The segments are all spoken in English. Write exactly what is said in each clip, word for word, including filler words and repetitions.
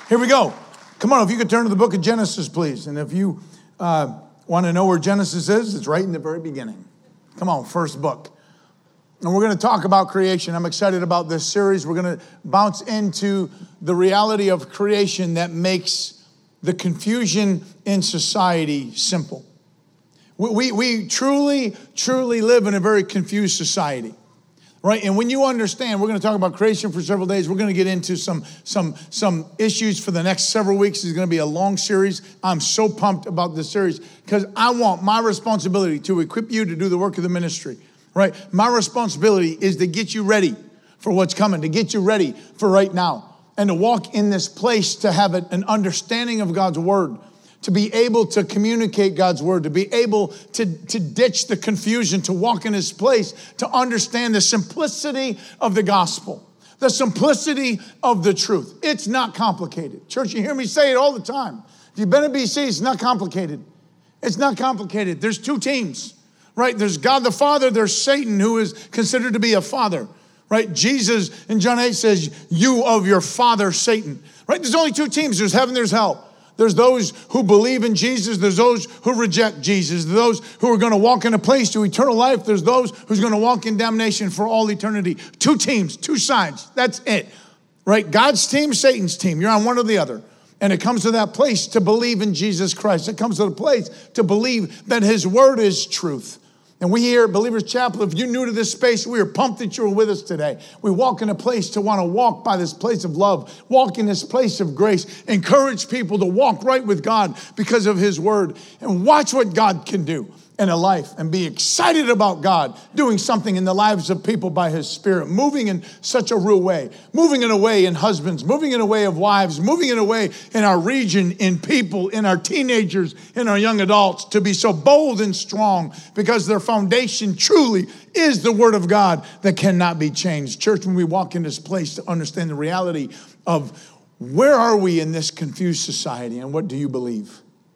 Here we go. Come on, if you could turn to the book of Genesis, please. And if you uh, want to know where Genesis is, it's right in the very beginning. Come on, first book. And we're going to talk about creation. I'm excited about this series. We're going to bounce into the reality of creation that makes the confusion in society simple. We, we, we truly, truly live in a very confused society. Right, and when you understand, we're going to talk about creation for several days. We're going to get into some, some, some issues for the next several weeks. It's going to be a long series. I'm so pumped about this series because I want my responsibility to equip you to do the work of the ministry. Right, my responsibility is to get you ready for what's coming, to get you ready for right now, and to walk in this place to have an understanding of God's word, to be able to communicate God's word, to be able to, to ditch the confusion, to walk in his place, to understand the simplicity of the gospel, the simplicity of the truth. It's not complicated. Church, you hear me say it all the time. If you've been at B C, it's not complicated. It's not complicated. There's two teams, right? There's God the Father, there's Satan, who is considered to be a father, right? Jesus in John eight says, you of your father, Satan, right? There's only two teams. There's heaven, there's hell. There's those who believe in Jesus. There's those who reject Jesus. There's those who are going to walk in a place to eternal life. There's those who's going to walk in damnation for all eternity. Two teams, two sides. That's it, right? God's team, Satan's team. You're on one or the other. And it comes to that place to believe in Jesus Christ. It comes to the place to believe that his word is truth. And we here at Believers Chapel, if you're new to this space, we are pumped that you're with us today. We walk in a place to want to walk by this place of love, walk in this place of grace, encourage people to walk right with God because of his word, and watch what God can do in a life and be excited about God doing something in the lives of people by his spirit, moving in such a real way, moving in a way in husbands, moving in a way of wives, moving in a way in our region, in people, in our teenagers, in our young adults, to be so bold and strong because their foundation truly is the word of God that cannot be changed. Church, when we walk in this place to understand the reality of where are we in this confused society and what do you believe?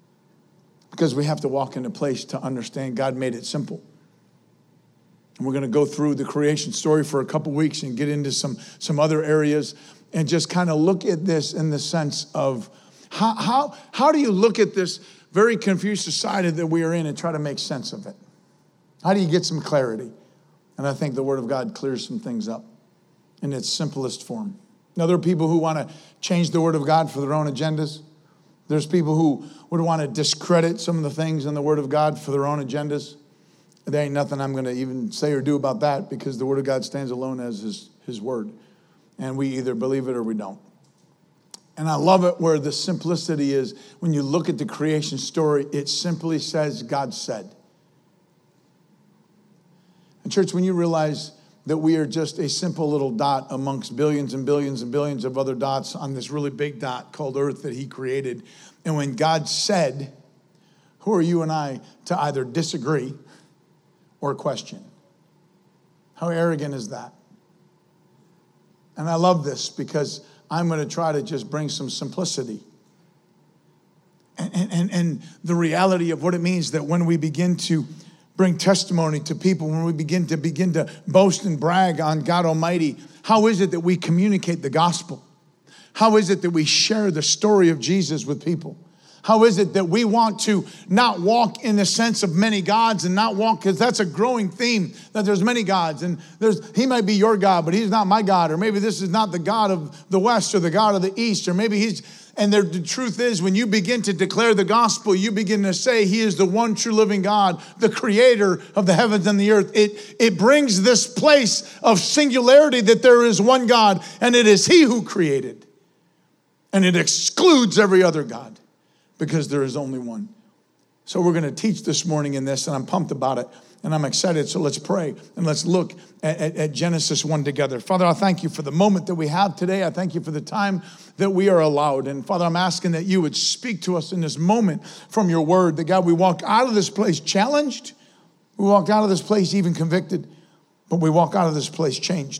Because we have to walk in a place to understand God made it simple. And we're going to go through the creation story for a couple weeks and get into some, some other areas and just kind of look at this in the sense of how, how, how do you look at this very confused society that we are in and try to make sense of it? How do you get some clarity? And I think the Word of God clears some things up in its simplest form. Now, there are people who want to change the Word of God for their own agendas. There's people who would want to discredit some of the things in the Word of God for their own agendas. There ain't nothing I'm going to even say or do about that because the Word of God stands alone as his, his Word. And we either believe it or we don't. And I love it where the simplicity is. When you look at the creation story, it simply says God said. And church, when you realize that we are just a simple little dot amongst billions and billions and billions of other dots on this really big dot called Earth that he created. And when God said, who are you and I to either disagree or question? How arrogant is that? And I love this because I'm going to try to just bring some simplicity. And, and, and the reality of what it means that when we begin to bring testimony to people, when we begin to begin to boast and brag on God Almighty, how is it that we communicate the gospel? How is it that we share the story of Jesus with people? How is it that we want to not walk in the sense of many gods and not walk, because that's a growing theme, that there's many gods and there's he might be your God, but he's not my God, or maybe this is not the God of the West or the God of the East, or maybe he's, and the, the truth is when you begin to declare the gospel, you begin to say he is the one true living God, the creator of the heavens and the earth. It, it brings this place of singularity that there is one God and it is he who created. And it excludes every other God because there is only one. So we're going to teach this morning in this, and I'm pumped about it, and I'm excited. So let's pray, and let's look at, at, at Genesis one together. Father, I thank you for the moment that we have today. I thank you for the time that we are allowed. And Father, I'm asking that you would speak to us in this moment from your word, that God, we walk out of this place challenged. We walk out of this place even convicted, but we walk out of this place changed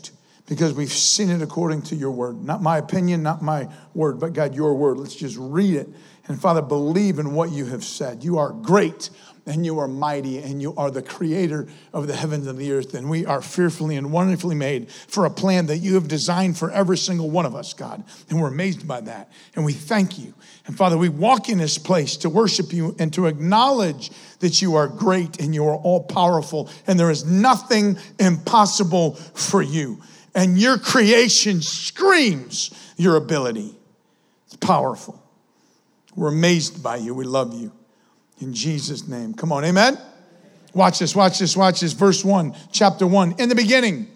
because we've seen it according to your word. Not my opinion, not my word, but God, your word. Let's just read it. And Father, believe in what you have said. You are great and you are mighty and you are the creator of the heavens and the earth. And we are fearfully and wonderfully made for a plan that you have designed for every single one of us, God. And we're amazed by that. And we thank you. And Father, we walk in this place to worship you and to acknowledge that you are great and you are all powerful and there is nothing impossible for you. And your creation screams your ability. It's powerful. We're amazed by you. We love you. In Jesus' name. Come on, amen? Watch this, watch this, watch this. Verse one, chapter one. In the beginning,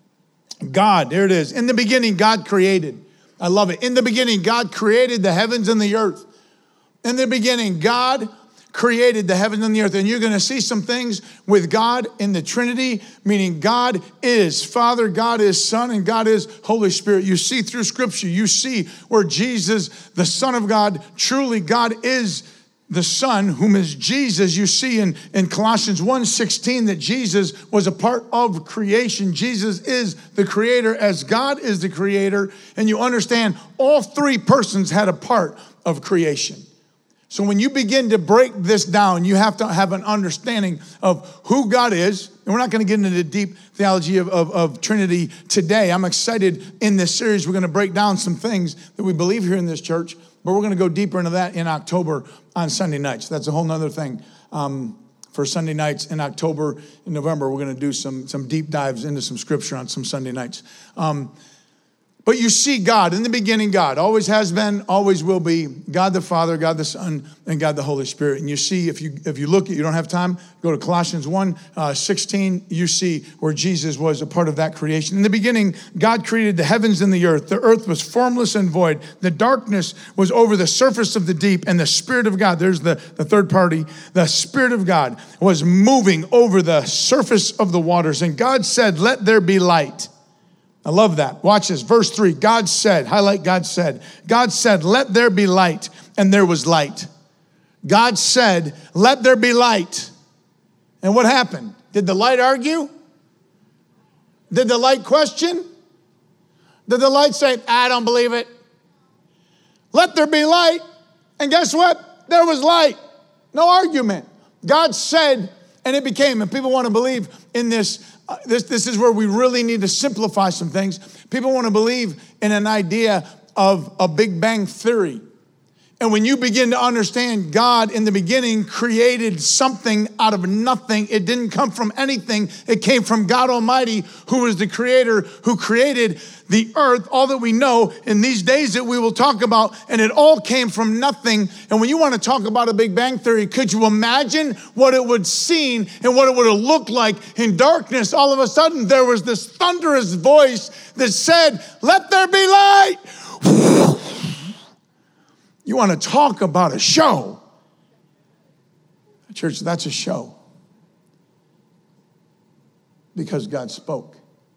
God, there it is. In the beginning, God created. I love it. In the beginning, God created the heavens and the earth. In the beginning, God created the heavens and the earth. And you're going to see some things with God in the Trinity, meaning God is Father, God is Son, and God is Holy Spirit. You see through Scripture, you see where Jesus, the Son of God, truly God is the Son, whom is Jesus. You see in, in Colossians one sixteen that Jesus was a part of creation. Jesus is the creator as God is the creator. And you understand all three persons had a part of creation. So when you begin to break this down, you have to have an understanding of who God is. And we're not going to get into the deep theology of, of, of Trinity today. I'm excited in this series. We're going to break down some things that we believe here in this church, but we're going to go deeper into that in October on Sunday nights. That's a whole nother thing. Um, for Sunday nights in October, in November, we're going to do some, some deep dives into some scripture on some Sunday nights. Um, But you see God, in the beginning, God always has been, always will be, God the Father, God the Son, and God the Holy Spirit. And you see, if you if you look, you don't have time, go to Colossians one sixteen, you see where Jesus was a part of that creation. In the beginning, God created the heavens and the earth. The earth was formless and void. The darkness was over the surface of the deep, and the Spirit of God, there's the, the third party, the Spirit of God was moving over the surface of the waters. And God said, let there be light. I love that. Watch this. Verse three. God said, highlight God said. God said, let there be light. And there was light. God said, let there be light. And what happened? Did the light argue? Did the light question? Did the light say, I don't believe it? Let there be light. And guess what? There was light. No argument. God said, and it became, and people want to believe in this. Uh, this, this is where we really need to simplify some things. People want to believe in an idea of a Big Bang theory. And when you begin to understand God in the beginning created something out of nothing, it didn't come from anything. It came from God Almighty, who was the creator, who created the earth, all that we know in these days that we will talk about. And it all came from nothing. And when you want to talk about a Big Bang theory, could you imagine what it would seem and what it would have looked like in darkness? All of a sudden, there was this thunderous voice that said, let there be light. You want to talk about a show. Church, that's a show. Because God spoke.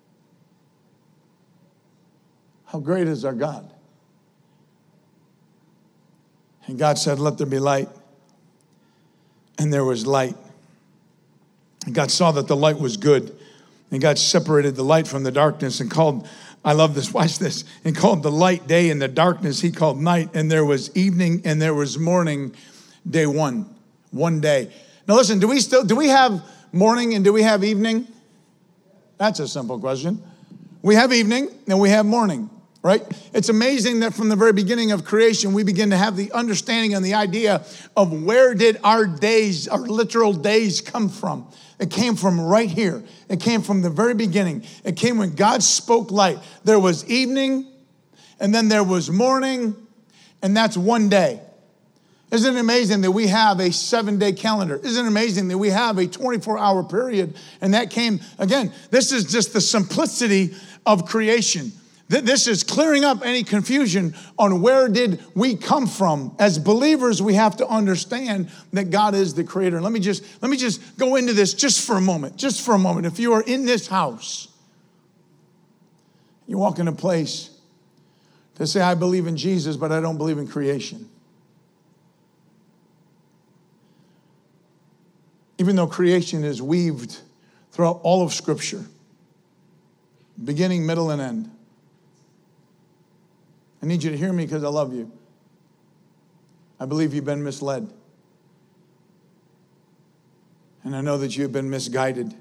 How great is our God? And God said, let there be light. And there was light. And God saw that the light was good. And God separated the light from the darkness and called, I love this, watch this, and called the light day and the darkness he called night. And there was evening and there was morning, day one, one day. Now listen, do we still, do we have morning and do we have evening? That's a simple question. We have evening and we have morning, right? It's amazing that from the very beginning of creation, we begin to have the understanding and the idea of where did our days, our literal days come from. It came from right here. It came from the very beginning. It came when God spoke light. There was evening, and then there was morning, and that's one day. Isn't it amazing that we have a seven-day calendar? Isn't it amazing that we have a twenty-four hour period? And that came, again, this is just the simplicity of creation. This is clearing up any confusion on where did we come from. As believers, we have to understand that God is the creator. Let me just, let me just go into this just for a moment, just for a moment. If you are in this house, you walk in a place to say, I believe in Jesus, but I don't believe in creation. Even though creation is weaved throughout all of Scripture. Beginning, middle, and end. I need you to hear me because I love you. I believe you've been misled. And I know that you've been misguided.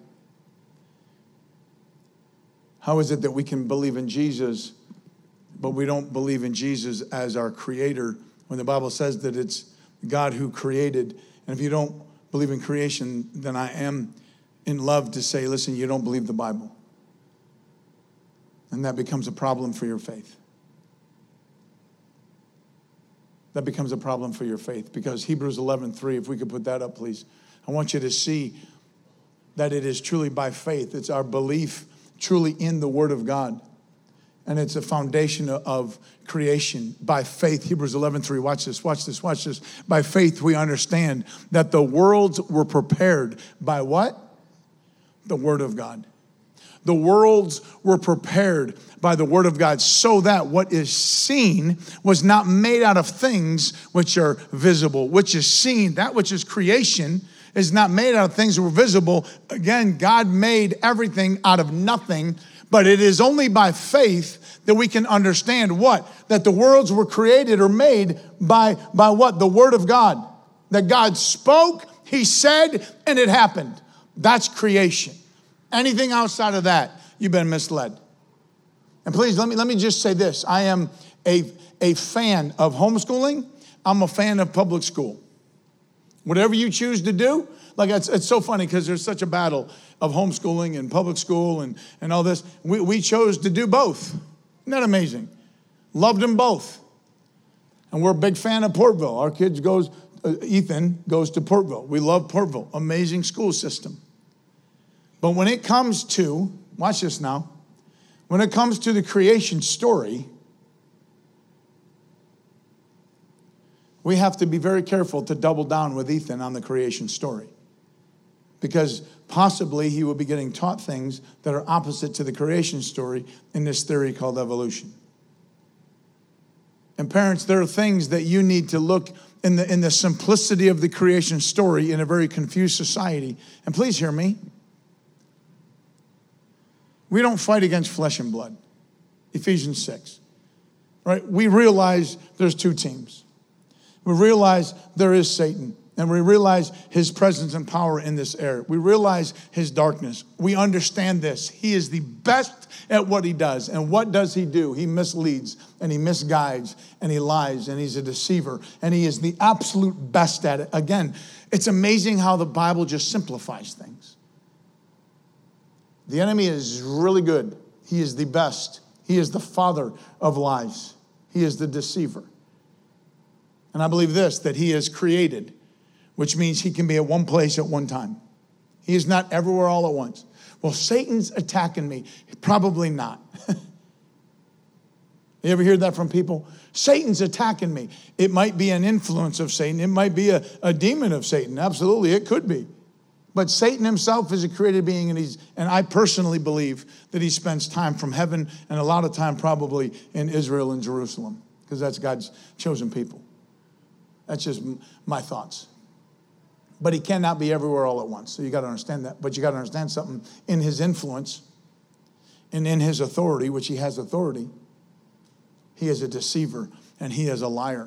How is it that we can believe in Jesus, but we don't believe in Jesus as our creator when the Bible says that it's God who created? And if you don't believe in creation, then I am in love to say, listen, you don't believe the Bible. And that becomes a problem for your faith. That becomes a problem for your faith because Hebrews eleven three, if we could put that up, please. I want you to see that it is truly by faith. It's our belief truly in the Word of God. And it's a foundation of creation by faith. Hebrews eleven three, watch this, watch this, watch this. By faith we understand that the worlds were prepared by what? The Word of God. The worlds were prepared by the Word of God so that what is seen was not made out of things which are visible. Which is seen, that which is creation, is not made out of things that were visible. Again, God made everything out of nothing, but it is only by faith that we can understand what? That the worlds were created or made by, by what? The Word of God. That God spoke, He said, and it happened. That's creation. Anything outside of that, you've been misled. And please, let me, let me just say this. I am a, a fan of homeschooling. I'm a fan of public school. Whatever you choose to do, like it's, it's so funny because there's such a battle of homeschooling and public school and, and all this. We, we chose to do both. Isn't that amazing? Loved them both. And we're a big fan of Portville. Our kids goes, uh, Ethan goes to Portville. We love Portville. Amazing school system. But when it comes to, watch this now, when it comes to the creation story, we have to be very careful to double down with Ethan on the creation story. Because possibly he will be getting taught things that are opposite to the creation story in this theory called evolution. And parents, there are things that you need to look in the, in the simplicity of the creation story in a very confused society. And please hear me. We don't fight against flesh and blood. Ephesians six. Right? We realize there's two teams. We realize there is Satan. And we realize his presence and power in this area. We realize his darkness. We understand this. He is the best at what he does. And what does he do? He misleads and he misguides and he lies and he's a deceiver. And he is the absolute best at it. Again, it's amazing how the Bible just simplifies things. The enemy is really good. He is the best. He is the father of lies. He is the deceiver. And I believe this, that he is created, which means he can be at one place at one time. He is not everywhere all at once. Well, Satan's attacking me. Probably not. You ever hear that from people? Satan's attacking me. It might be an influence of Satan. It might be a, a demon of Satan. Absolutely, it could be. But Satan himself is a created being, and he's and I personally believe that he spends time from heaven and a lot of time probably in Israel and Jerusalem, because that's God's chosen people. That's just my thoughts. But he cannot be everywhere all at once. So you got to understand that. But you got to understand something. In his influence and in his authority, which he has authority, he is a deceiver and he is a liar.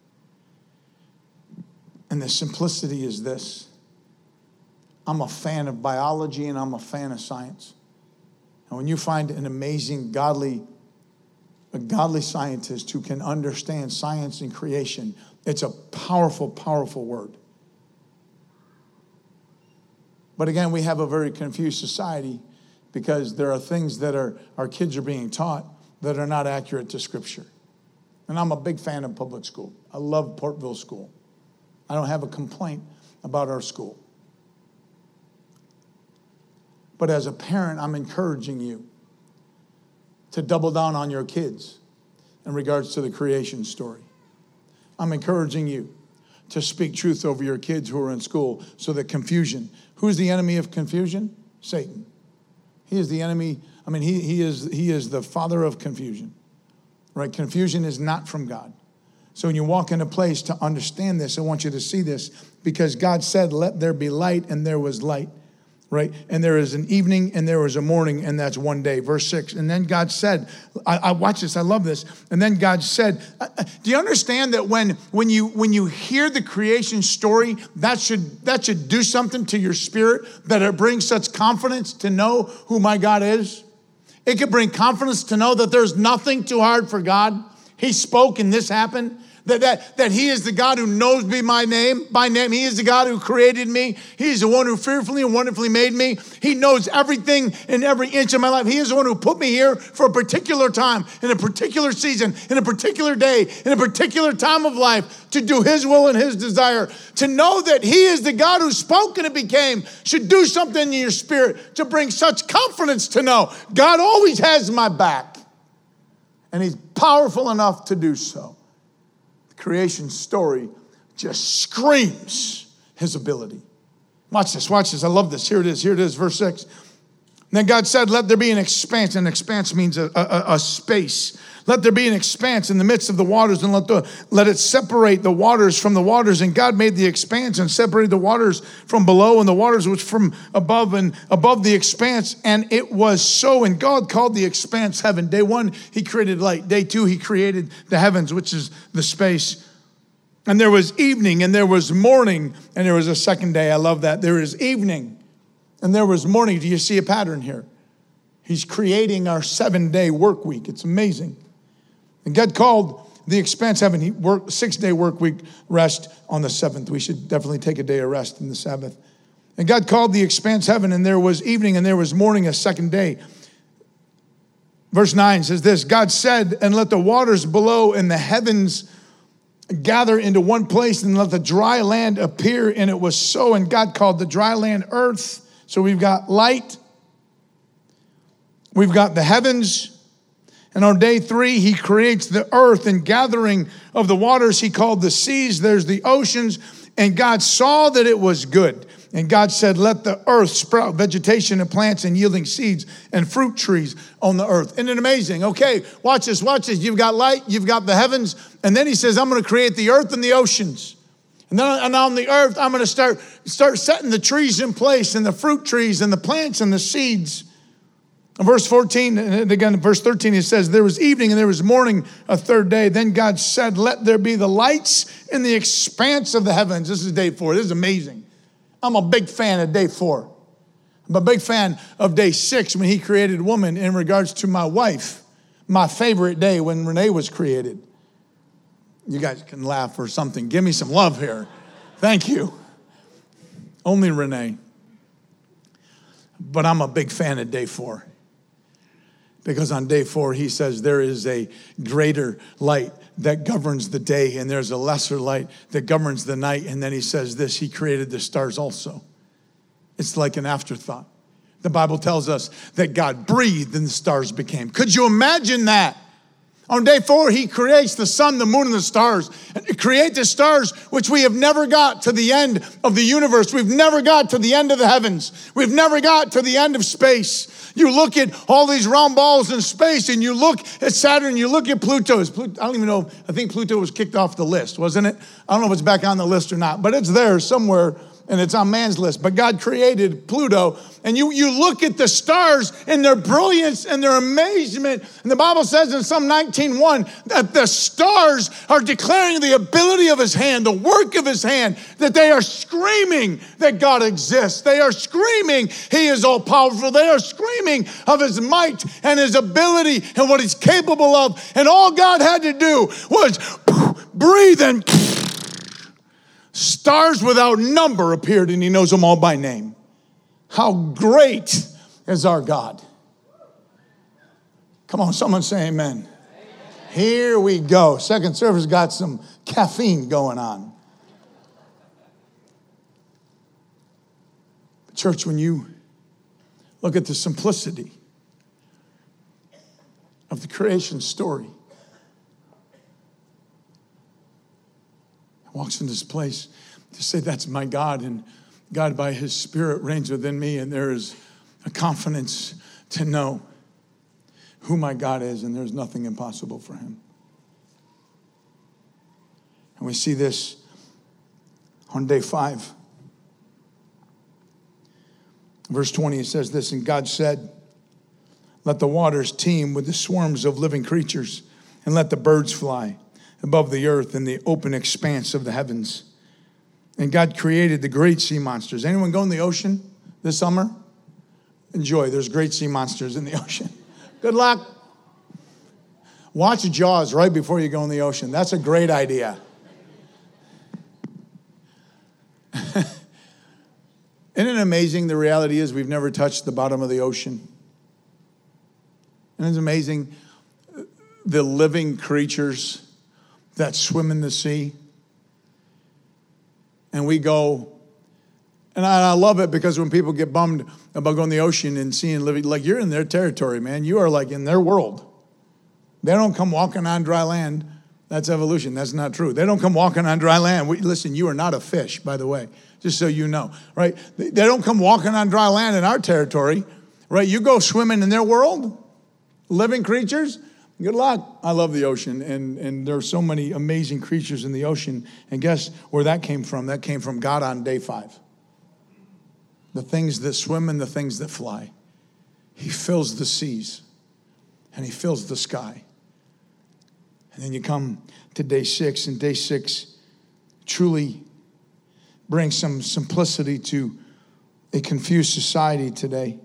And the simplicity is this. I'm a fan of biology and I'm a fan of science. And when you find an amazing, godly, a godly scientist who can understand science and creation, it's a powerful, powerful word. But again, we have a very confused society because there are things that are our kids are being taught that are not accurate to Scripture. And I'm a big fan of public school. I love Portville School. I don't have a complaint about our school. But as a parent, I'm encouraging you to double down on your kids in regards to the creation story. I'm encouraging you to speak truth over your kids who are in school so that confusion. Who's the enemy of confusion? Satan. He is the enemy. I mean, he, he is he is the father of confusion. Right? Confusion is not from God. So when you walk in a place to understand this, I want you to see this because God said, let there be light, and there was light. right? And there is an evening and there is a morning, and that's one day. Verse six. And then God said, I, I watch this, I love this. And then God said, uh, do you understand that when when you when you hear the creation story, that should that should do something to your spirit, that it brings such confidence to know who my God is? It could bring confidence to know that there's nothing too hard for God. He spoke and this happened. That, that, that he is the God who knows me by name, by name. He is the God who created me. He's the one who fearfully and wonderfully made me. He knows everything in every inch of my life. He is the one who put me here for a particular time, in a particular season, in a particular day, in a particular time of life, to do his will and his desire. To know that he is the God who spoke and it became should do something in your spirit to bring such confidence to know God always has my back. And he's powerful enough to do so. Creation story just screams his ability. Watch this, watch this. I love this. Here it is, here it is, verse six. And then God said, let there be an expanse. An expanse means a, a, a space. Let there be an expanse in the midst of the waters, and let, the, let it separate the waters from the waters. And God made the expanse and separated the waters from below and the waters which from above and above the expanse. And it was so. And God called the expanse heaven. Day one, he created light. Day two, he created the heavens, which is the space. And there was evening and there was morning and there was a second day. I love that. There is evening and there was morning. Do you see a pattern here? He's creating our seven-day work week. It's amazing. And God called the expanse heaven. He worked six-day work week, rest on the seventh. We should definitely take a day of rest in the Sabbath. And God called the expanse heaven, and there was evening and there was morning, a second day. Verse nine says this, God said, and let the waters below and the heavens gather into one place, and let the dry land appear. And it was so. And God called the dry land earth. So we've got light. We've got the heavens. And on day three, he creates the earth, and gathering of the waters he called the seas. There's the oceans. And God saw that it was good. And God said, let the earth sprout vegetation and plants and yielding seeds and fruit trees on the earth. Isn't it amazing? Okay, watch this, watch this. You've got light, you've got the heavens. And then he says, I'm going to create the earth and the oceans. And then and on the earth, I'm going to start, start setting the trees in place, and the fruit trees and the plants and the seeds. In verse fourteen, and again in verse thirteen, it says, there was evening and there was morning, a third day. Then God said, let there be the lights in the expanse of the heavens. This is day four. This is amazing. I'm a big fan of day four. I'm a big fan of day six when he created woman in regards to my wife, my favorite day when Renee was created. You guys can laugh or something. Give me some love here. Thank you. Only Renee. But I'm a big fan of day four. Because on day four, he says there is a greater light that governs the day, and there's a lesser light that governs the night. And then he says this, he created the stars also. It's like an afterthought. The Bible tells us that God breathed and the stars became. Could you imagine that? On day four, he creates the sun, the moon, and the stars. And create the stars, which we have never got to the end of the universe. We've never got to the end of the heavens. We've never got to the end of space. You look at all these round balls in space, and you look at Saturn, you look at Pluto. Pluto. I don't even know, I think Pluto was kicked off the list, wasn't it? I don't know if it's back on the list or not, but it's there somewhere, and it's on man's list. But God created Pluto, and you, you look at the stars and their brilliance and their amazement. And the Bible says in Psalm nineteen one that the stars are declaring the ability of his hand, the work of his hand, that they are screaming that God exists. They are screaming he is all powerful. They are screaming of his might and his ability and what he's capable of. And all God had to do was breathe, and stars without number appeared, and he knows them all by name. How great is our God. Come on, someone say amen. Amen. Here we go. Second service got some caffeine going on. Church, when you look at the simplicity of the creation story, walks in this place to say, that's my God, and God by his Spirit reigns within me, and there is a confidence to know who my God is, and there's nothing impossible for him. And we see this on day five. Verse twenty, it says this, and God said, let the waters teem with the swarms of living creatures, and let the birds fly above the earth in the open expanse of the heavens. And God created the great sea monsters. Anyone go in the ocean this summer? Enjoy. There's great sea monsters in the ocean. Good luck. Watch Jaws right before you go in the ocean. That's a great idea. Isn't it amazing? The reality is we've never touched the bottom of the ocean. And it's amazing the living creatures that swim in the sea. And we go, and I, I love it because when people get bummed about going to the ocean and seeing living, like you're in their territory, man. You are like in their world. They don't come walking on dry land. That's evolution. That's not true. They don't come walking on dry land. We, listen, you are not a fish, by the way, just so you know, right? They, they don't come walking on dry land in our territory, right? You go swimming in their world, living creatures, good luck. I love the ocean, and, and there are so many amazing creatures in the ocean. And guess where that came from? That came from God on day five. The things that swim and the things that fly. He fills the seas, and he fills the sky. And then you come to day six, and day six truly brings some simplicity to a confused society today.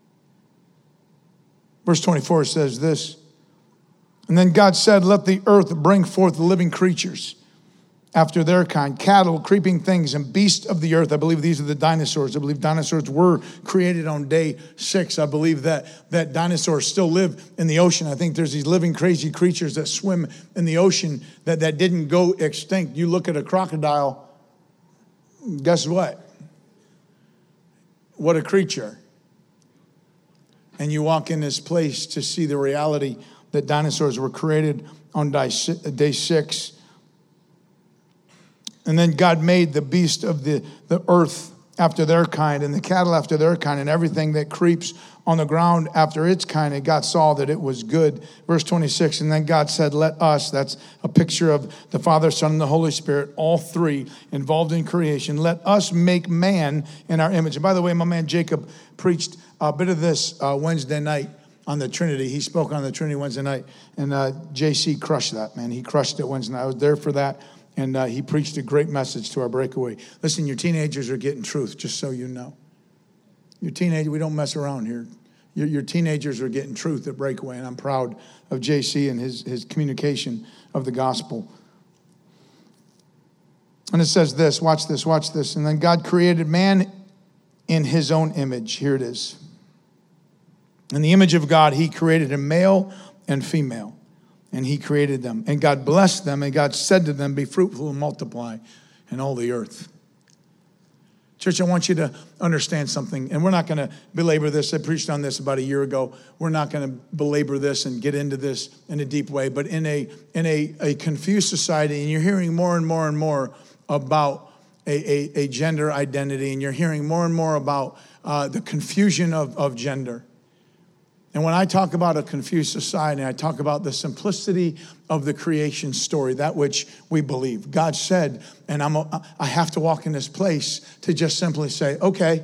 Verse twenty-four says this, and then God said, let the earth bring forth living creatures after their kind, cattle, creeping things, and beasts of the earth. I believe these are the dinosaurs. I believe dinosaurs were created on day six. I believe that, that dinosaurs still live in the ocean. I think there's these living crazy creatures that swim in the ocean that, that didn't go extinct. You look at a crocodile, guess what? What a creature. And you walk in this place to see the reality that dinosaurs were created on day six. And then God made the beast of the, the earth after their kind, and the cattle after their kind, and everything that creeps on the ground after its kind. And God saw that it was good. Verse twenty-six, and then God said, let us, that's a picture of the Father, Son, and the Holy Spirit, all three involved in creation. Let us make man in our image. And by the way, my man Jacob preached a bit of this uh, Wednesday night on the Trinity. He spoke on the Trinity Wednesday night, and uh, J C crushed that, man. He crushed it Wednesday night. I was there for that. And uh, he preached a great message to our breakaway. Listen, your teenagers are getting truth, just so you know. Your teenagers, we don't mess around here. Your, your teenagers are getting truth at breakaway, and I'm proud of J C and his, his communication of the gospel. And it says this, watch this, watch this. And then God created man in his own image. Here it is. In the image of God, he created him male and female. And he created them. And God blessed them. And God said to them, be fruitful and multiply in all the earth. Church, I want you to understand something. And we're not going to belabor this. I preached on this about a year ago. We're not going to belabor this and get into this in a deep way. But in a in a, a confused society, and you're hearing more and more and more about a, a, a gender identity. And you're hearing more and more about uh, the confusion of, of gender. And when I talk about a confused society, I talk about the simplicity of the creation story, that which we believe. God said, and I'm a, I have to walk in this place to just simply say, okay,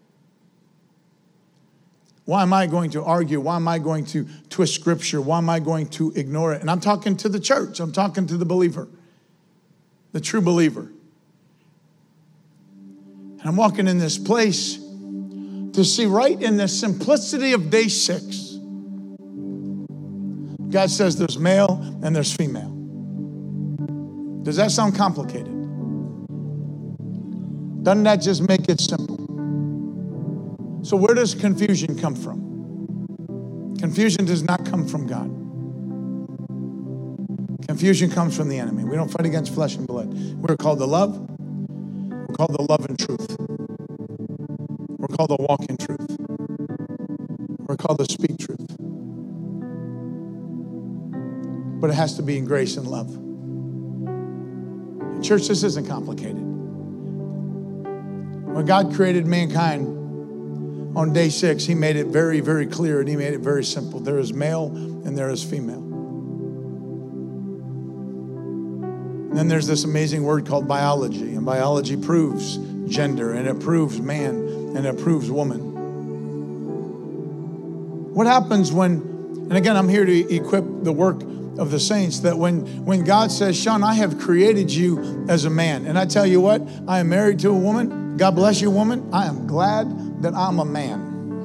why am I going to argue? Why am I going to twist scripture? Why am I going to ignore it? And I'm talking to the church. I'm talking to the believer, the true believer. And I'm walking in this place to see right in the simplicity of day six. God says there's male and there's female. Does that sound complicated? Doesn't that just make it simple? So where does confusion come from? Confusion does not come from God. Confusion comes from the enemy. We don't fight against flesh and blood. We're called to love. We're called to love and truth. We're called to walk in truth. We're called to speak truth. But it has to be in grace and love. Church, this isn't complicated. When God created mankind on day six, he made it very, very clear, and he made it very simple. There is male and there is female. And then there's this amazing word called biology, and biology proves gender, and it proves man, and it proves woman. What happens when, and again, I'm here to equip the work of the saints, that when, when God says, Sean, I have created you as a man. And I tell you what, I am married to a woman. God bless you, woman. I am glad that I'm a man.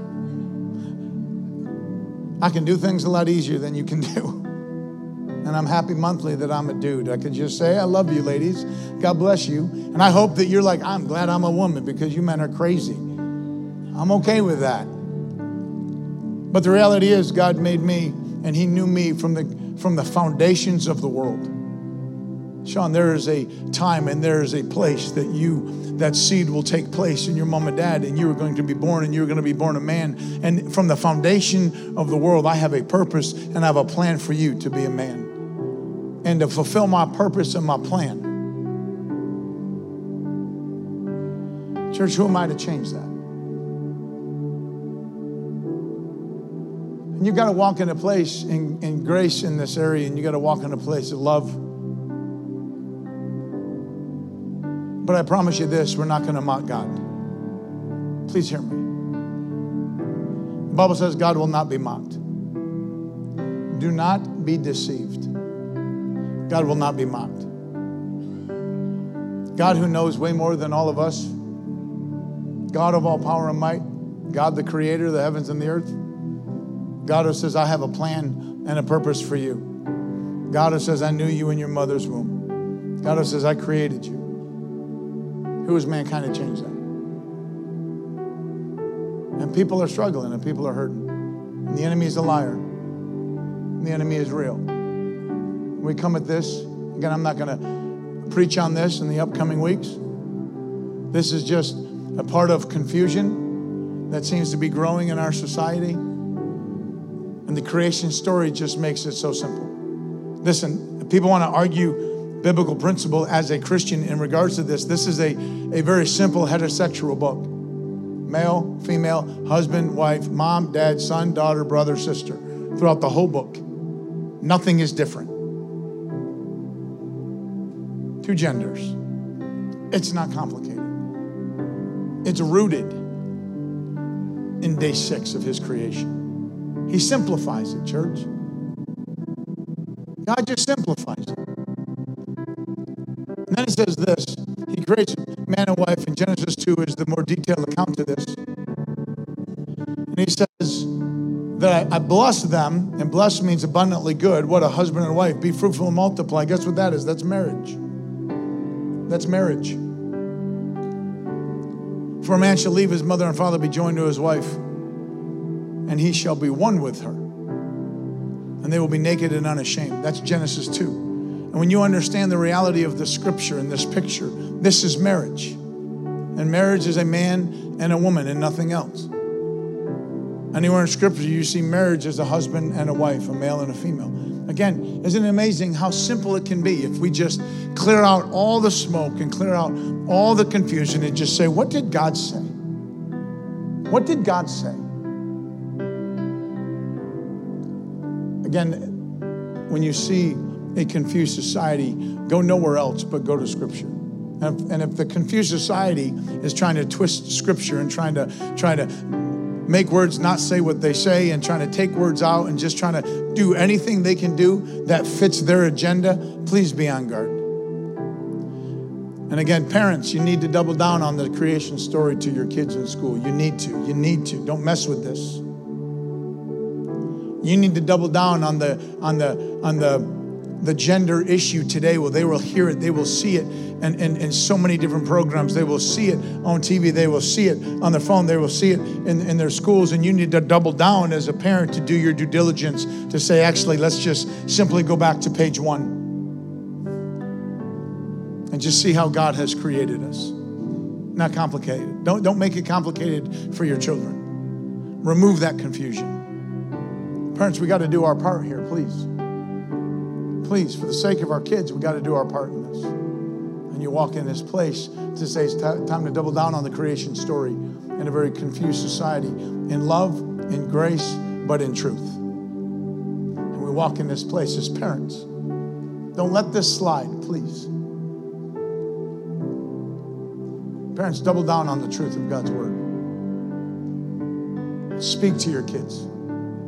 I can do things a lot easier than you can do. And I'm happy monthly that I'm a dude. I can just say, I love you, ladies. God bless you. And I hope that you're like, I'm glad I'm a woman because you men are crazy. I'm okay with that. But the reality is God made me and he knew me from the, from the foundations of the world. Sean, there is a time and there is a place that you, that seed will take place in your mom and dad, and you are going to be born, and you're going to be born a man. And from the foundation of the world, I have a purpose and I have a plan for you to be a man. And to fulfill my purpose and my plan. Church, who am I to change that? And you've got to walk in a place in, in grace in this area, and you got to walk in a place of love. But I promise you this, we're not going to mock God. Please hear me. The Bible says God will not be mocked. Do not be deceived. God will not be mocked. God, who knows way more than all of us, God of all power and might, God the creator of the heavens and the earth, God who says, I have a plan and a purpose for you. God who says, I knew you in your mother's womb. God who says, I created you. Who is mankind to change that? And people are struggling and people are hurting. And the enemy is a liar. And the enemy is real. We come at this. Again, I'm not going to preach on this in the upcoming weeks. This is just a part of confusion that seems to be growing in our society. And the creation story just makes it so simple. Listen, if people want to argue biblical principle as a Christian in regards to this, this is a, a very simple heterosexual book. Male, female, husband, wife, mom, dad, son, daughter, brother, sister. Throughout the whole book. Nothing is different. Two genders. It's not complicated. It's rooted in day six of his creation. He simplifies it, church. God just simplifies it. And then he says this. He creates man and wife, and Genesis two is the more detailed account of this. And he says that I, I bless them, and bless means abundantly good. What a husband and wife. Be fruitful and multiply. Guess what that is? That's marriage. That's marriage. For a man shall leave his mother and father, be joined to his wife, and he shall be one with her. And they will be naked and unashamed. That's Genesis two. And when you understand the reality of the scripture and this picture, this is marriage. And marriage is a man and a woman and nothing else. Anywhere in scripture, you see marriage as a husband and a wife, a male and a female. Again, isn't it amazing how simple it can be if we just clear out all the smoke and clear out all the confusion and just say, what did God say? What did God say? Again, when you see a confused society, go nowhere else but go to Scripture. And if, and if the confused society is trying to twist Scripture and trying to try to make words not say what they say and trying to take words out and just trying to do anything they can do that fits their agenda, please be on guard. And again, parents, you need to double down on the creation story to your kids in school. You need to. You need to. Don't mess with this. You need to double down on the on the on the the gender issue today. Well, they will hear it, they will see it, and in, in, in so many different programs. They will see it on T V, they will see it on their phone, they will see it in, in their schools, and you need to double down as a parent to do your due diligence to say, actually, let's just simply go back to page one and just see how God has created us. Not complicated. Don't, don't make it complicated for your children. Remove that confusion. Parents, we got to do our part here, please. Please, for the sake of our kids, we got to do our part in this. And you walk in this place to say it's t- time to double down on the creation story in a very confused society, in love, in grace, but in truth. And we walk in this place as parents. Don't let this slide, please. Parents, double down on the truth of God's word. Speak to your kids.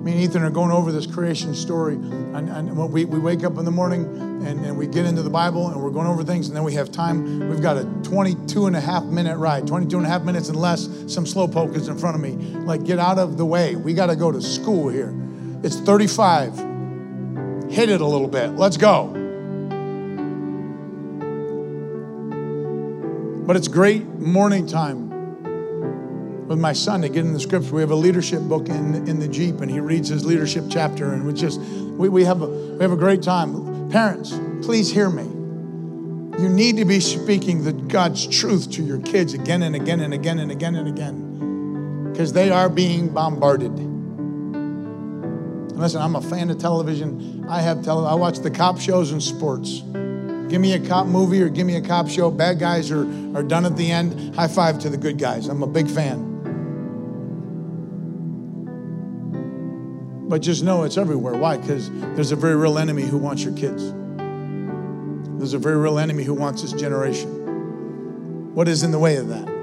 Me and Ethan are going over this creation story. And, and when we, we wake up in the morning and, and we get into the Bible and we're going over things, and then we have time. We've got a twenty-two and a half minute ride, twenty-two and a half minutes and less. Some slow poke is in front of me. Like, get out of the way. We got to go to school here. It's thirty-five. Hit it a little bit. Let's go. But it's great morning time with my son to get in the scripture. We have a leadership book in, in the Jeep, and he reads his leadership chapter, and we just we, we have a we have a great time. Parents, please hear me. You need to be speaking the God's truth to your kids again and again and again and again and again, because they are being bombarded. And listen, I'm a fan of television. I have tele I watch the cop shows and sports. Give me a cop movie or give me a cop show. Bad guys are, are done at the end. High five to the good guys. I'm a big fan. But just know it's everywhere. Why? Because there's a very real enemy who wants your kids. There's a very real enemy who wants this generation. What is in the way of that?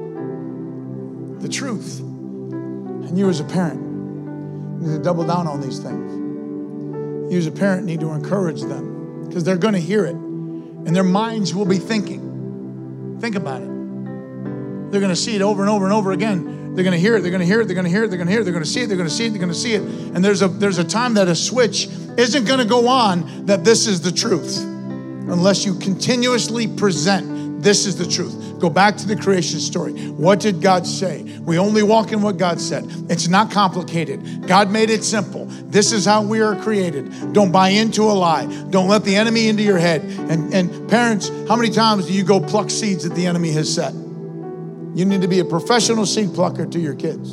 The truth. And you as a parent need to double down on these things. You as a parent need to encourage them, because they're going to hear it and their minds will be thinking. Think about it. They're going to see it over and over and over again. They're going to hear it. They're going to hear it. They're going to hear it. They're going to hear it. They're going to see it. They're going to see it. They're going to see it. And there's a there's a time that a switch isn't going to go on that this is the truth, unless you continuously present this is the truth. Go back to the creation story. What did God say? We only walk in what God said. It's not complicated. God made it simple. This is how we are created. Don't buy into a lie. Don't let the enemy into your head. And, and parents, how many times do you go pluck seeds that the enemy has set? You need to be a professional seed plucker to your kids.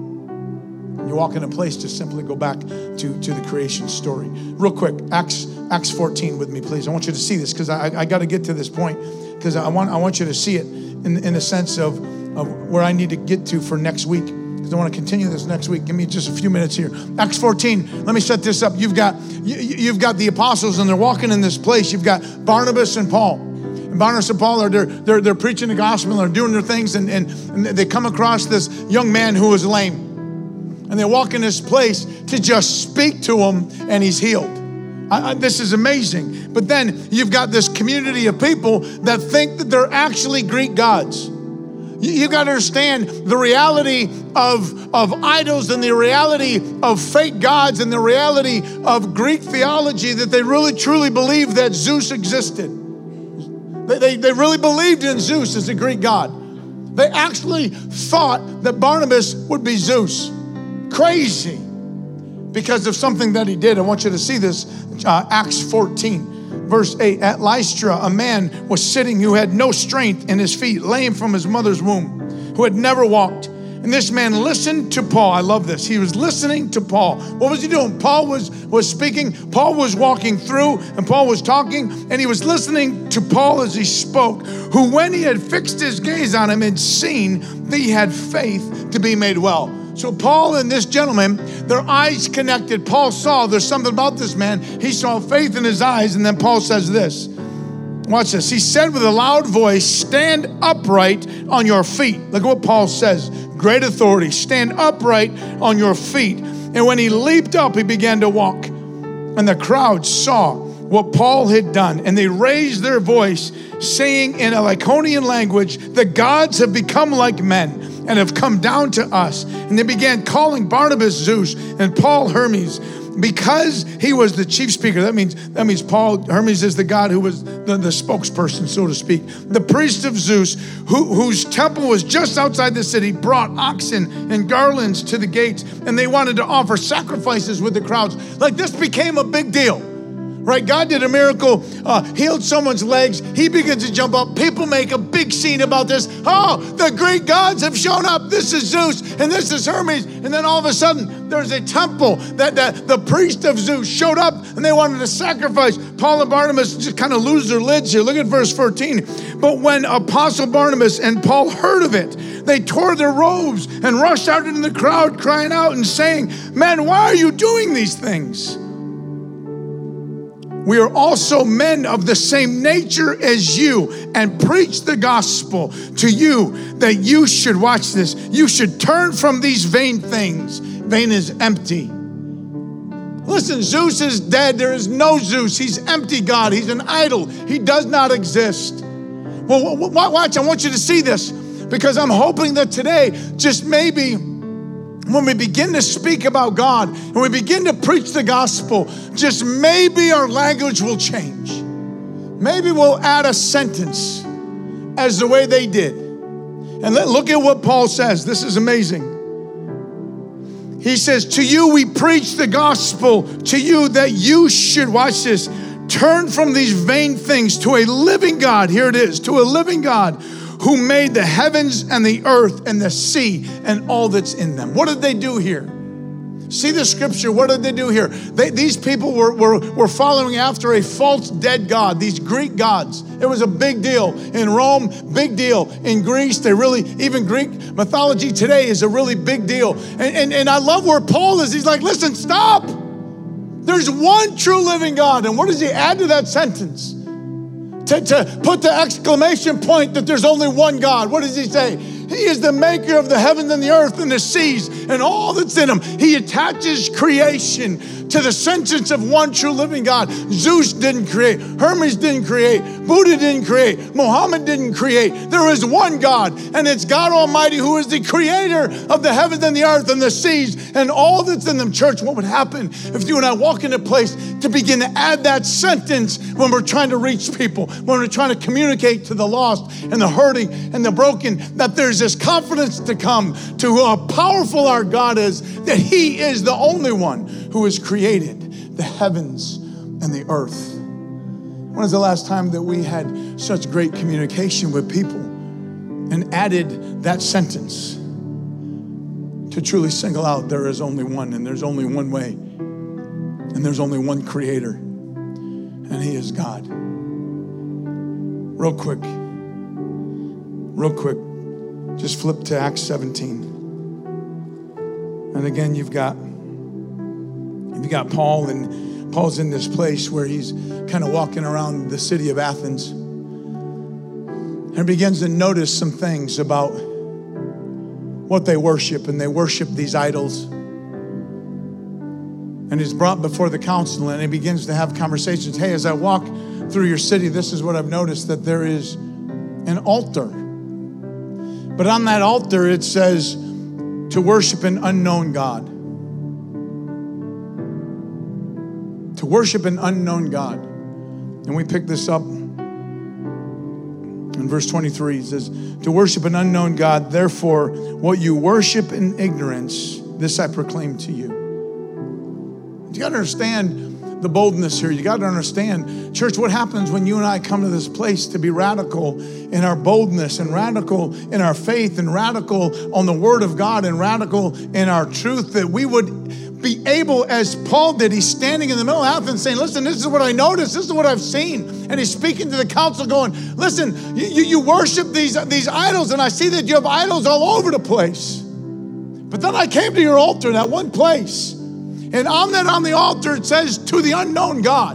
You walk in a place to simply go back to, to the creation story. Real quick, Acts Acts fourteen with me, please. I want you to see this, because I, I got to get to this point, because I want I want you to see it in, in a sense of, of where I need to get to for next week, because I want to continue this next week. Give me just a few minutes here. Acts fourteen, let me set this up. You've got, you, you've got the apostles, and they're walking in this place. You've got Barnabas and Paul. And Barnabas and Paul are they're, they're, they're preaching the gospel, and they're doing their things, and, and, and they come across this young man who was lame. And they walk in this place to just speak to him, and he's healed. I, I, this is amazing. But then you've got this community of people that think that they're actually Greek gods. You, you got to understand the reality of, of idols, and the reality of fake gods, and the reality of Greek theology, that they really truly believe that Zeus existed. They, they, they really believed in Zeus as a Greek god. They actually thought that Barnabas would be Zeus. Crazy, because of something that he did. I want you to see this. uh, Acts fourteen, verse eight. At Lystra, a man was sitting who had no strength in his feet, lame from his mother's womb, who had never walked. And this man listened to Paul. I love this. He was listening to Paul. What was he doing? Paul was, was speaking. Paul was walking through, and Paul was talking, and he was listening to Paul as he spoke, who, when he had fixed his gaze on him, had seen that he had faith to be made well. So Paul and this gentleman, their eyes connected. Paul saw there's something about this man. He saw faith in his eyes. And then Paul says this. Watch this. He said with a loud voice, stand upright on your feet. Look at what Paul says. Great authority. Stand upright on your feet. And when he leaped up, he began to walk. And the crowd saw what Paul had done. And they raised their voice, saying in a Lycaonian language, the gods have become like men and have come down to us. And they began calling Barnabas Zeus and Paul Hermes, because he was the chief speaker. That means that means Paul, Hermes is the god who was the, the spokesperson, so to speak. The priest of Zeus, who, whose temple was just outside the city, brought oxen and garlands to the gates, and they wanted to offer sacrifices with the crowds. Like, this became a big deal. Right? God did a miracle, uh, healed someone's legs. He begins to jump up. People make a big scene about this. Oh, the Greek gods have shown up. This is Zeus and this is Hermes. And then all of a sudden, there's a temple that, that the priest of Zeus showed up, and they wanted to sacrifice. Paul and Barnabas just kind of lose their lids here. Look at verse fourteen. But when Apostle Barnabas and Paul heard of it, they tore their robes and rushed out into the crowd, crying out and saying, men, why are you doing these things? We are also men of the same nature as you, and preach the gospel to you, that you should, watch this, you should turn from these vain things. Vain is empty. Listen, Zeus is dead. There is no Zeus. He's empty God. He's an idol. He does not exist. Well, watch, I want you to see this, because I'm hoping that today, just maybe when we begin to speak about God and we begin to preach the gospel, just maybe our language will change. Maybe we'll add a sentence as the way they did. And let, look at what Paul says. This is amazing. He says, to you we preach the gospel, to you that you should, watch this, turn from these vain things to a living God. Here it is, to a living God who made the heavens and the earth and the sea and all that's in them. What did they do here? See the scripture. What did they do here? They, these people were, were, were following after a false dead god, these Greek gods. It was a big deal in Rome, big deal in Greece. They really, even Greek mythology today is a really big deal. And, and, and I love where Paul is. He's like, listen, stop. There's one true living God. And what does he add to that sentence? To, to put the exclamation point that there's only one God. What does he say? He is the maker of the heavens and the earth and the seas and all that's in them. He attaches creation to the sentence of one true living God. Zeus didn't create. Hermes didn't create. Buddha didn't create. Muhammad didn't create. There is one God, and it's God Almighty who is the creator of the heavens and the earth and the seas and all that's in them. Church, what would happen if you and I walk into a place to begin to add that sentence when we're trying to reach people, when we're trying to communicate to the lost and the hurting and the broken, that there's this confidence to come to how powerful our God is, that he is the only one who has created the heavens and the earth. When was the last time that we had such great communication with people and added that sentence to truly single out there is only one, and there's only one way, and there's only one creator, and he is God. Real quick, real quick, just flip to Acts seventeen. And again, you've got, you've got Paul, and Paul's in this place where he's kind of walking around the city of Athens and begins to notice some things about what they worship, and they worship these idols. And he's brought before the council, and he begins to have conversations. Hey, as I walk through your city, this is what I've noticed, that there is an altar. But on that altar, it says to worship an unknown God. To worship an unknown God. And we pick this up in verse twenty-three. It says, to worship an unknown God, therefore, what you worship in ignorance, this I proclaim to you. You got to understand the boldness here. You got to understand, church, what happens when you and I come to this place to be radical in our boldness and radical in our faith and radical on the word of God and radical in our truth, that we would be able, as Paul did, he's standing in the middle of Athens saying, listen, this is what I noticed. This is what I've seen. And he's speaking to the council going, listen, you, you, you worship these, these idols, and I see that you have idols all over the place. But then I came to your altar, that one place. And on that, on the altar, it says, to the unknown God.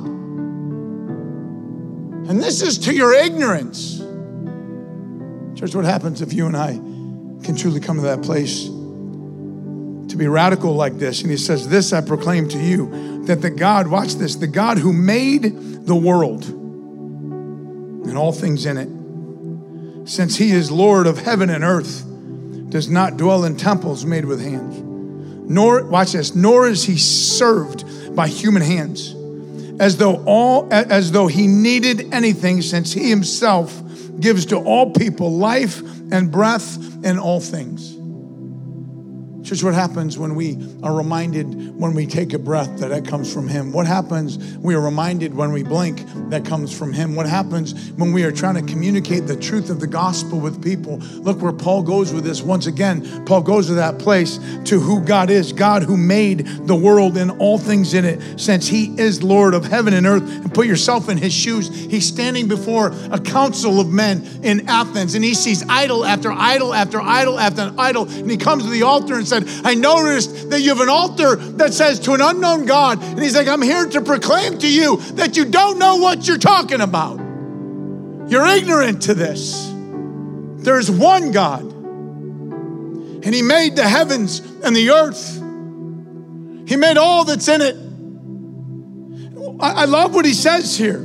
And this is to your ignorance. Church, what happens if you and I can truly come to that place to be radical like this? And he says, this I proclaim to you, that the God, watch this, the God who made the world and all things in it, since he is Lord of heaven and earth, does not dwell in temples made with hands. Nor, watch this, nor is he served by human hands, as though all, as though he needed anything, since he himself gives to all people life and breath and all things. Church, what happens when we are reminded when we take a breath that that comes from him? What happens we are reminded when we blink that comes from him? What happens when we are trying to communicate the truth of the gospel with people? Look where Paul goes with this. Once again, Paul goes to that place to who God is, God who made the world and all things in it, since he is Lord of heaven and earth. And put yourself in his shoes. He's standing before a council of men in Athens, and he sees idol after idol after idol after idol, and he comes to the altar and says, I noticed that you have an altar that says to an unknown God. And he's like, I'm here to proclaim to you that you don't know what you're talking about. You're ignorant to this. There's one God. And he made the heavens and the earth. He made all that's in it. I, I love what he says here.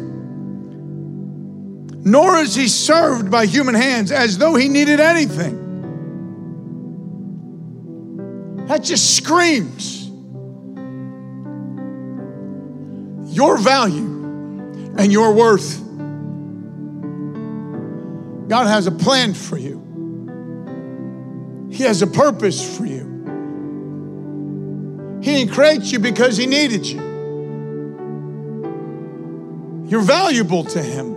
Nor is he served by human hands as though he needed anything. That just screams your value and your worth. God has a plan for you. He has a purpose for you. He didn't create you because he needed you. You're valuable to him.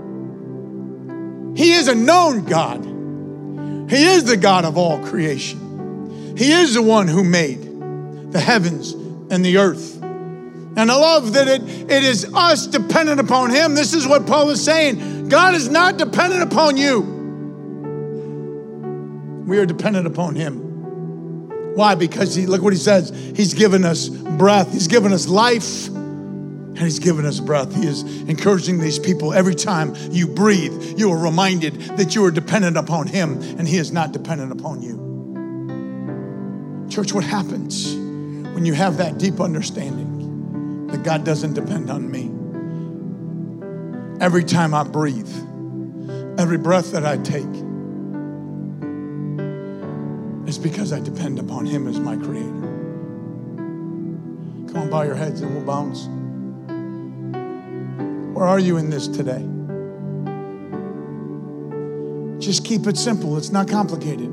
He is a known God. He is the God of all creation. He is the one who made the heavens and the earth. And I love that it, it is us dependent upon him. This is what Paul is saying. God is not dependent upon you. We are dependent upon him. Why? Because he, look what he says. He's given us breath. He's given us life. And he's given us breath. He is encouraging these people. Every time you breathe, you are reminded that you are dependent upon him and he is not dependent upon you. Church, what happens when you have that deep understanding that God doesn't depend on me? Every time I breathe, every breath that I take, it's because I depend upon him as my creator. Come on, bow your heads and we'll bounce. Where are you in this today? Just keep it simple. It's not complicated.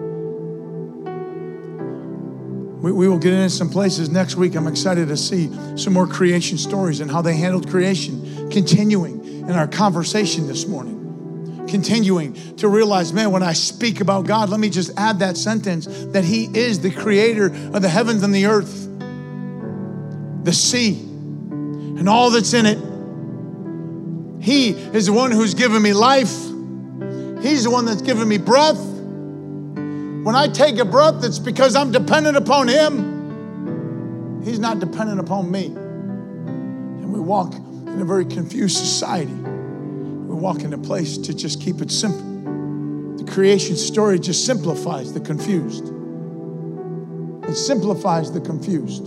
We, we will get into some places next week. I'm excited to see some more creation stories and how they handled creation. Continuing in our conversation this morning. Continuing to realize, man, when I speak about God, let me just add that sentence that he is the creator of the heavens and the earth, the sea, and all that's in it. He is the one who's given me life. He's the one that's given me breath. When I take a breath, it's because I'm dependent upon him. He's not dependent upon me. And we walk in a very confused society. We walk in a place to just keep it simple. The creation story just simplifies the confused. It simplifies the confused.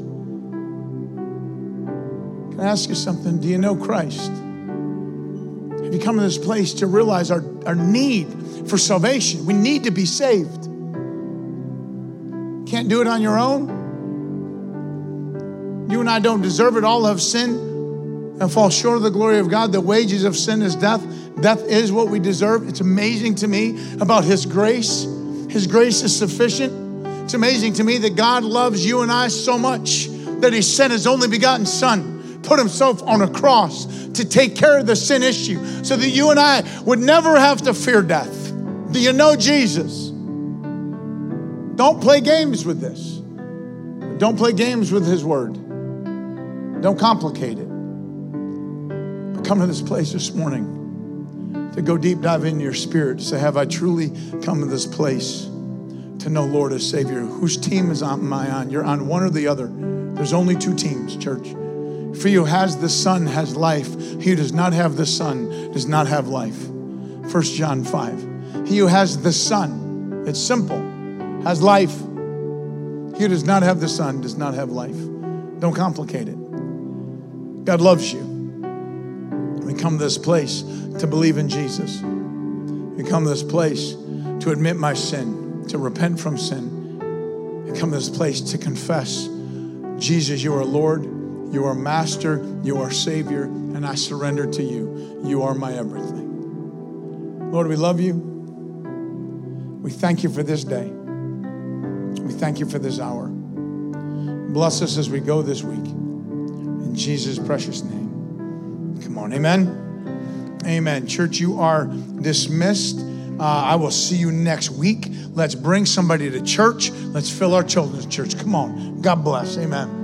Can I ask you something? Do you know Christ? Have you come to this place to realize our, our need for salvation? We need to be saved. Can't do it on your own. You and I don't deserve it. All have sinned and fall short of the glory of God. The wages of sin is death. Death is what we deserve. It's amazing to me about his grace. His grace is sufficient. It's amazing to me that God loves you and I so much that he sent his only begotten son, put himself on a cross to take care of the sin issue so that you and I would never have to fear death. Do you know Jesus? Don't play games with this. Don't play games with his word. Don't complicate it. But come to this place this morning to go deep dive into your spirit, to say, have I truly come to this place to know Lord as Savior? Whose team is am I on? You're on one or the other. There's only two teams, church. For he who has the Son has life. He who does not have the Son does not have life. First John five. He who has the Son, it's simple, has life. He who does not have the Son does not have life. Don't complicate it. God loves you. We come to this place to believe in Jesus. We come to this place to admit my sin, to repent from sin. We come to this place to confess, Jesus, you are Lord. You are Master, you are Savior, and I surrender to you. You are my everything. Lord, we love you. We thank you for this day. We thank you for this hour. Bless us as we go this week. In Jesus' precious name. Come on, amen? Amen. Church, you are dismissed. Uh, I will see you next week. Let's bring somebody to church. Let's fill our children's church. Come on. God bless. Amen.